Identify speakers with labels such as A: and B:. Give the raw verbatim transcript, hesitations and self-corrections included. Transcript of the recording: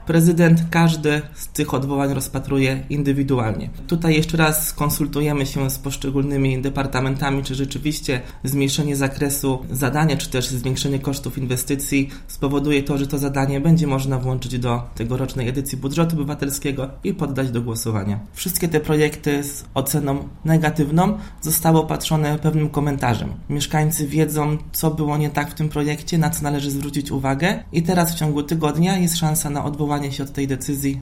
A: Prezydent każdy z tych odwołań rozpatruje indywidualnie. Tutaj jeszcze raz konsultujemy się z poszczególnymi departamentami, czy rzeczywiście zmniejszenie zakresu zadania, czy też zwiększenie kosztów inwestycji spowoduje to, że to zadanie będzie można włączyć do tegorocznej edycji budżetu obywatelskiego i poddać do głosowania. Wszystkie te projekty z oceną negatywną zostały opatrzone pewnym komentarzem. Mieszkańcy wiedzą, co było nie tak w tym projekcie, na co należy zwrócić uwagę i teraz w ciągu tygodnia jest szansa na odwołanie się od tej decyzji